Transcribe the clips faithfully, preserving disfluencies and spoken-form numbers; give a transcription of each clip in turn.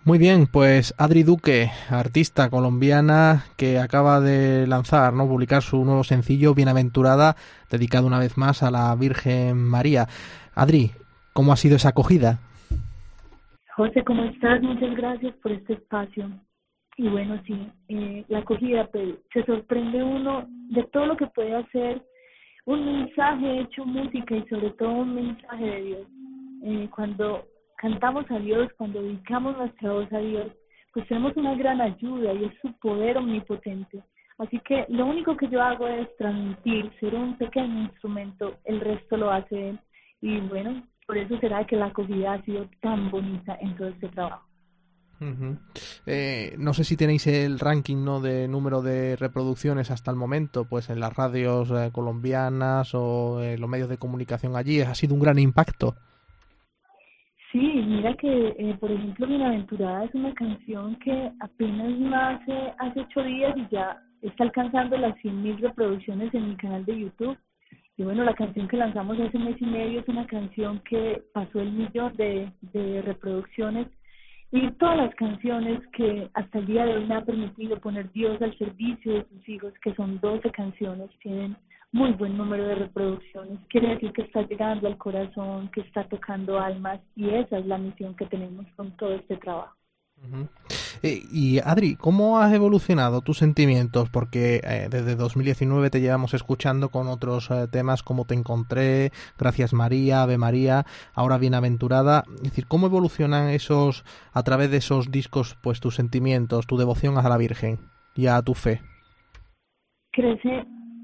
Muy bien, pues Adri Duque, artista colombiana que acaba de lanzar, ¿no? publicar su nuevo sencillo Bienaventurada, dedicado una vez más a la Virgen María. Adri, ¿cómo ha sido esa acogida? José, ¿cómo estás? Muchas gracias por este espacio. Y bueno, sí, eh, la acogida, pues, se sorprende uno de todo lo que puede hacer un mensaje hecho música y sobre todo un mensaje de Dios. Eh, cuando cantamos a Dios, cuando dedicamos nuestra voz a Dios, pues tenemos una gran ayuda y es su poder omnipotente. Así que lo único que yo hago es transmitir, ser un pequeño instrumento, el resto lo hace Él. Y bueno, por eso será que la acogida ha sido tan bonita en todo este trabajo. Uh-huh. Eh, no sé si tenéis el ranking, ¿no? de número de reproducciones hasta el momento, pues en las radios eh, colombianas o en los medios de comunicación allí. ¿Ha sido un gran impacto? Sí, mira que, eh, por ejemplo, Bienaventurada es una canción que apenas nace hace ocho días y ya está alcanzando las cien mil reproducciones en mi canal de YouTube. Y bueno, la canción que lanzamos hace un mes y medio es una canción que pasó el millón de, de reproducciones. Y todas las canciones que hasta el día de hoy me ha permitido poner Dios al servicio de sus hijos, que son doce canciones, tienen muy buen número de reproducciones. Quiere decir que está llegando al corazón, que está tocando almas, y esa es la misión que tenemos con todo este trabajo. Uh-huh. Eh, y Adri, ¿cómo has evolucionado tus sentimientos? Porque eh, desde dos mil diecinueve te llevamos escuchando con otros eh, temas como Te encontré, Gracias María, Ave María, ahora Bienaventurada. Es decir, ¿cómo evolucionan esos, a través de esos discos, pues tus sentimientos, tu devoción a la Virgen y a tu fe? Crece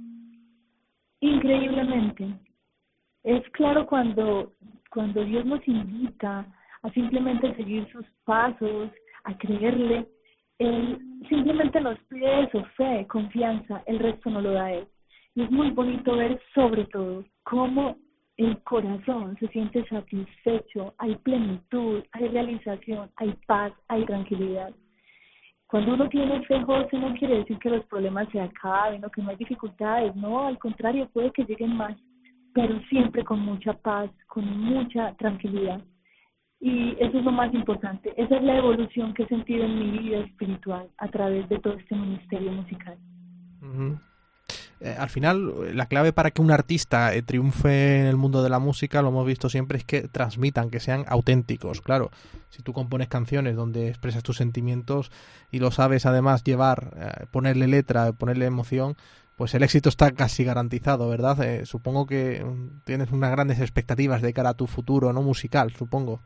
increíblemente. Es claro cuando, cuando Dios nos invita a simplemente seguir sus pasos, a creerle. Él simplemente nos pide eso, fe, confianza, el resto no lo da Él. Y es muy bonito ver sobre todo cómo el corazón se siente satisfecho, hay plenitud, hay realización, hay paz, hay tranquilidad. Cuando uno tiene fe, José, no quiere decir que los problemas se acaben o que no hay dificultades, no, al contrario, puede que lleguen más, pero siempre con mucha paz, con mucha tranquilidad. Y eso es lo más importante. Esa es la evolución que he sentido en mi vida espiritual a través de todo este ministerio musical. Uh-huh. Eh, al final, la clave para que un artista eh, triunfe en el mundo de la música, lo hemos visto siempre, es que transmitan, que sean auténticos. Claro, si tú compones canciones donde expresas tus sentimientos y lo sabes además llevar, eh, ponerle letra, ponerle emoción, pues el éxito está casi garantizado, ¿verdad? Eh, supongo que um, tienes unas grandes expectativas de cara a tu futuro, ¿no? Musical, supongo.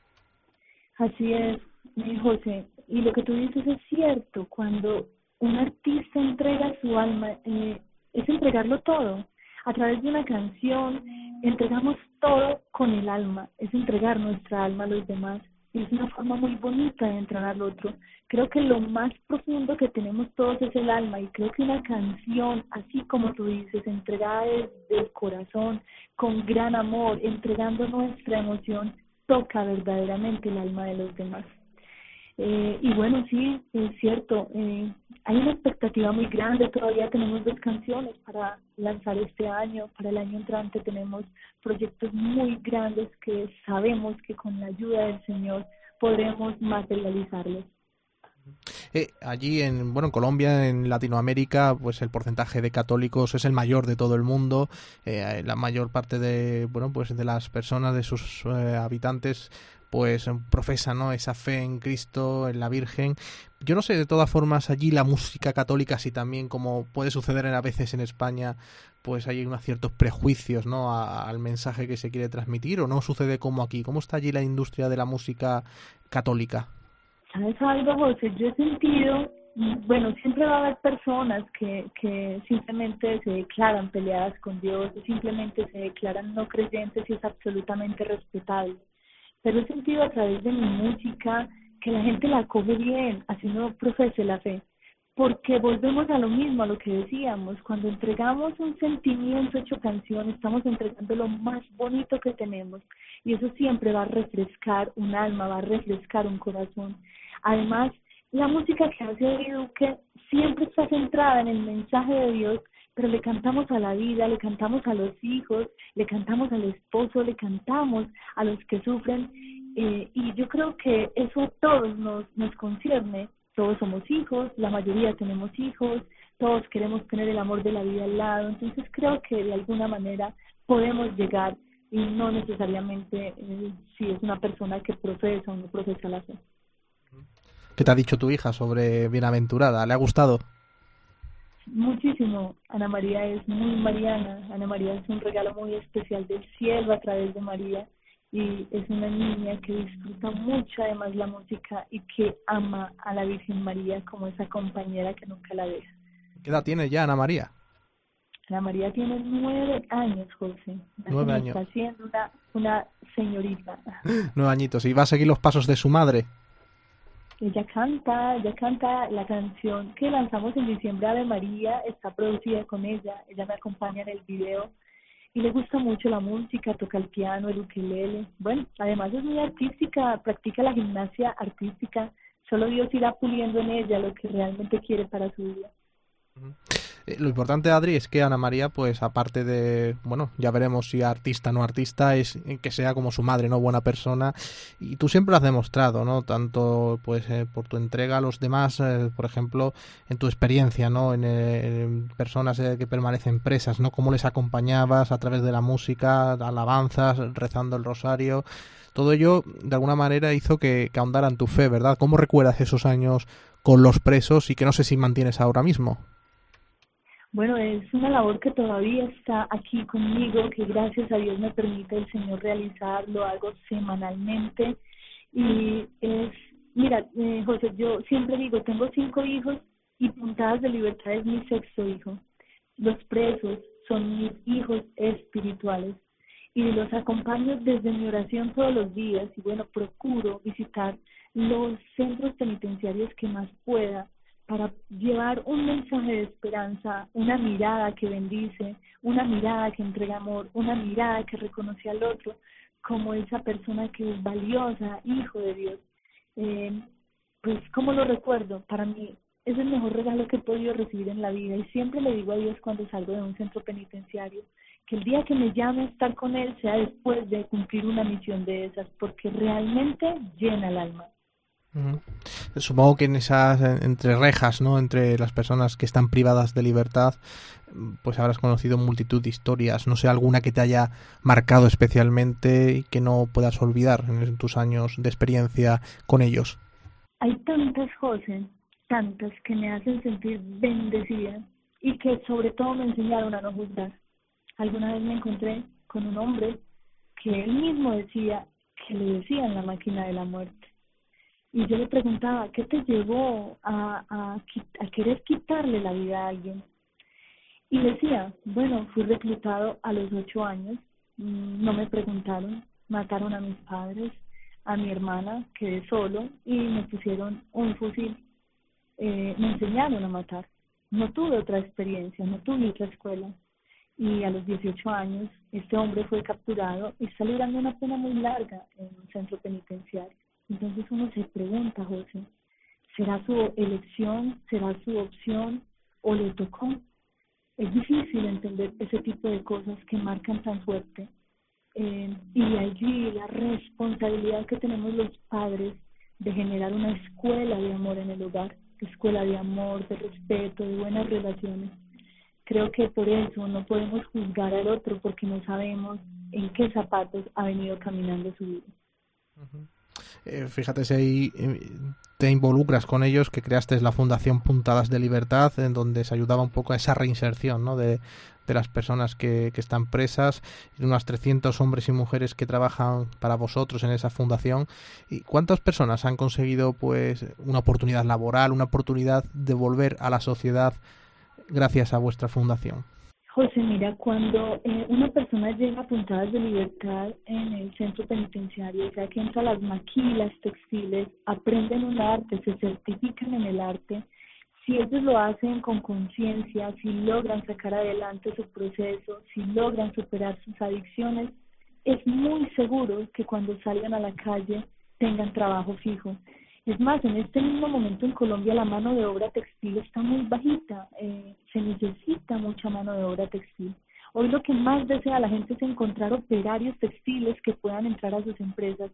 Así es, mi José. Y lo que tú dices es cierto. Cuando un artista entrega su alma, eh, es entregarlo todo. A través de una canción, entregamos todo con el alma. Es entregar nuestra alma a los demás. Y es una forma muy bonita de entrar al otro. Creo que lo más profundo que tenemos todos es el alma. Y creo que una canción, así como tú dices, entregada desde el corazón, con gran amor, entregando nuestra emoción, toca verdaderamente el alma de los demás. Eh, y bueno, sí, es cierto, eh, hay una expectativa muy grande, todavía tenemos dos canciones para lanzar este año, para el año entrante tenemos proyectos muy grandes que sabemos que con la ayuda del Señor podremos materializarlos. Eh, allí en bueno en Colombia, en Latinoamérica, pues el porcentaje de católicos es el mayor de todo el mundo. Eh, la mayor parte de bueno pues de las personas, de sus eh, habitantes, pues profesan, ¿no? esa fe en Cristo, en la Virgen. Yo no sé, de todas formas, allí la música católica, sí también, como puede suceder a veces en España, pues hay unos ciertos prejuicios, ¿no? A, al mensaje que se quiere transmitir, o no sucede como aquí. ¿Cómo está allí la industria de la música católica? ¿Sabes algo, José? Yo he sentido, bueno, siempre va a haber personas que, que simplemente se declaran peleadas con Dios, o simplemente se declaran no creyentes y es absolutamente respetable. Pero he sentido a través de mi música que la gente la coge bien, así no profese la fe. Porque volvemos a lo mismo, a lo que decíamos, cuando entregamos un sentimiento hecho canción, estamos entregando lo más bonito que tenemos y eso siempre va a refrescar un alma, va a refrescar un corazón. Además, la música que hace Adri Duque siempre está centrada en el mensaje de Dios, pero le cantamos a la vida, le cantamos a los hijos, le cantamos al esposo, le cantamos a los que sufren Eh, y yo creo que eso a todos nos, nos concierne. Todos somos hijos, la mayoría tenemos hijos, todos queremos tener el amor de la vida al lado. Entonces creo que de alguna manera podemos llegar, y no necesariamente eh, si es una persona que profesa o no profesa la fe. ¿Qué te ha dicho tu hija sobre Bienaventurada? ¿Le ha gustado? Muchísimo. Ana María es muy mariana. Ana María es un regalo muy especial del cielo a través de María, y es una niña que disfruta mucho además la música y que ama a la Virgen María como esa compañera que nunca la deja. ¿Qué edad tiene ya Ana María? Ana María tiene nueve años, José. Nueve años. Está siendo una, una señorita. Nueve añitos. ¿Y va a seguir los pasos de su madre? Ella canta, ella canta la canción que lanzamos en diciembre, Ave María, está producida con ella. Ella me acompaña en el video y le gusta mucho la música, toca el piano, el ukelele. Bueno, además es muy artística, practica la gimnasia artística. Solo Dios irá puliendo en ella lo que realmente quiere para su vida. Eh, lo importante, Adri, es que Ana María, pues aparte de, bueno, ya veremos si artista o no artista, es que sea como su madre, ¿no? Buena persona. Y tú siempre lo has demostrado, ¿no? Tanto pues eh, por tu entrega a los demás, eh, por ejemplo, en tu experiencia, ¿no? En, eh, en personas eh, que permanecen presas, ¿no? Cómo les acompañabas a través de la música, alabanzas, rezando el rosario. Todo ello, de alguna manera, hizo que, que ahondaran tu fe, ¿verdad? ¿Cómo recuerdas esos años con los presos y que no sé si mantienes ahora mismo? Bueno, es una labor que todavía está aquí conmigo, que gracias a Dios me permite el Señor realizar, lo hago semanalmente. Y es, mira, eh, José, yo siempre digo, tengo cinco hijos y Puntadas de Libertad es mi sexto hijo. Los presos son mis hijos espirituales y los acompaño desde mi oración todos los días. Y bueno, procuro visitar los centros penitenciarios que más pueda, para llevar un mensaje de esperanza, una mirada que bendice, una mirada que entrega amor, una mirada que reconoce al otro como esa persona que es valiosa, hijo de Dios. Eh, pues, ¿cómo lo recuerdo? Para mí es el mejor regalo que he podido recibir en la vida, y siempre le digo a Dios cuando salgo de un centro penitenciario, que el día que me llame a estar con Él sea después de cumplir una misión de esas, porque realmente llena el alma. Uh-huh. Supongo que en esas, entre rejas, ¿no? Entre las personas que están privadas de libertad, pues habrás conocido multitud de historias. No sé, alguna que te haya marcado especialmente y que no puedas olvidar en tus años de experiencia con ellos. Hay tantas, José, tantas que me hacen sentir bendecida y que sobre todo me enseñaron a no juzgar. Alguna vez me encontré con un hombre que él mismo decía que le decían la máquina de la muerte. Y yo le preguntaba, ¿qué te llevó a, a, a querer quitarle la vida a alguien? Y decía, bueno, fui reclutado a los ocho años, no me preguntaron, mataron a mis padres, a mi hermana, quedé solo y me pusieron un fusil. Eh, me enseñaron a matar. No tuve otra experiencia, no tuve otra escuela. Y a los dieciocho años, este hombre fue capturado y está librando una pena muy larga en un centro penitenciario. Entonces uno se pregunta, José, ¿será su elección, será su opción o le tocó? Es difícil entender ese tipo de cosas que marcan tan fuerte. Eh, y allí la responsabilidad que tenemos los padres de generar una escuela de amor en el hogar, escuela de amor, de respeto, de buenas relaciones. Creo que por eso no podemos juzgar al otro, porque no sabemos en qué zapatos ha venido caminando su vida. Uh-huh. Eh, fíjate si ahí eh, te involucras con ellos, que creaste la Fundación Puntadas de Libertad, en donde se ayudaba un poco a esa reinserción, ¿no? de, de las personas que, que están presas, y unos trescientos hombres y mujeres que trabajan para vosotros en esa fundación. ¿Y cuántas personas han conseguido pues una oportunidad laboral, una oportunidad de volver a la sociedad gracias a vuestra fundación? José, mira, cuando eh, una persona llega a Puntadas de Libertad en el centro penitenciario, o sea que entra a las maquilas textiles, aprenden un arte, se certifican en el arte, si ellos lo hacen con conciencia, si logran sacar adelante su proceso, si logran superar sus adicciones, es muy seguro que cuando salgan a la calle tengan trabajo fijo. Es más, en este mismo momento en Colombia la mano de obra textil está muy bajita, eh, se necesita mucha mano de obra textil. Hoy lo que más desea la gente es encontrar operarios textiles que puedan entrar a sus empresas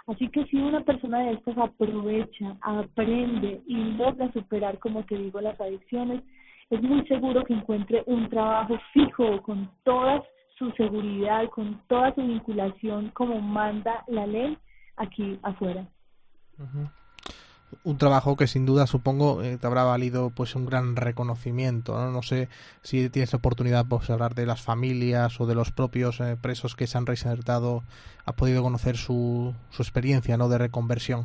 Así que si una persona de estas aprovecha, aprende y logra superar, como te digo, las adicciones, es muy seguro que encuentre un trabajo fijo con toda su seguridad, con toda su vinculación como manda la ley aquí afuera. Uh-huh. Un trabajo que sin duda supongo eh, te habrá valido pues un gran reconocimiento, ¿no? No sé si tienes oportunidad pues, de hablar de las familias o de los propios eh, presos que se han reinsertado, has podido conocer su, su experiencia, ¿no?, de reconversión.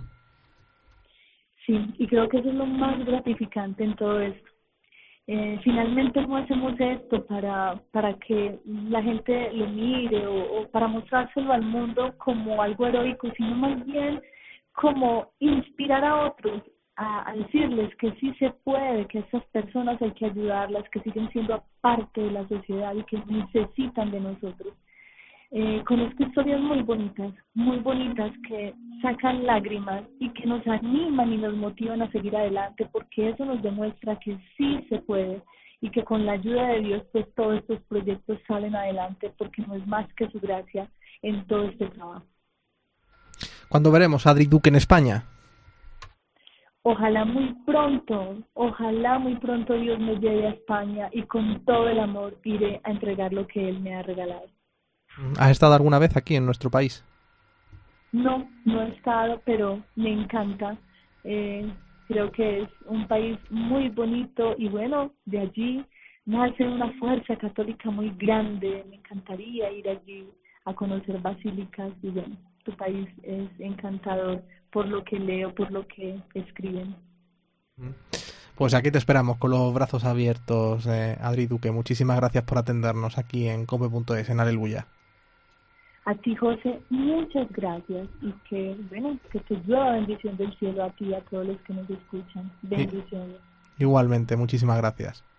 Sí, y creo que eso es lo más gratificante en todo esto. Eh, finalmente no hacemos esto para para que la gente lo mire o, o para mostrárselo al mundo como algo heroico, sino más bien como inspirar a otros a, a decirles que sí se puede, que estas personas hay que ayudarlas, que siguen siendo parte de la sociedad y que necesitan de nosotros. Eh, conozco historias muy bonitas, muy bonitas que sacan lágrimas y que nos animan y nos motivan a seguir adelante, porque eso nos demuestra que sí se puede y que con la ayuda de Dios pues todos estos proyectos salen adelante, porque no es más que su gracia en todo este trabajo. ¿Cuándo veremos a Adri Duque en España? Ojalá muy pronto, ojalá muy pronto Dios me lleve a España y con todo el amor iré a entregar lo que Él me ha regalado. ¿Has estado alguna vez aquí en nuestro país? No, no he estado, pero me encanta. Eh, creo que es un país muy bonito y bueno, de allí nace una fuerza católica muy grande. Me encantaría ir allí a conocer basílicas y bueno, tu país es encantador por lo que leo, por lo que escriben. Pues aquí te esperamos con los brazos abiertos, eh, Adri Duque. Muchísimas gracias por atendernos aquí en cope punto es, en Aleluya. A ti, José, muchas gracias y que, bueno, que te llueva bendición del cielo a ti y a todos los que nos escuchan. Bendiciones. Igualmente, muchísimas gracias.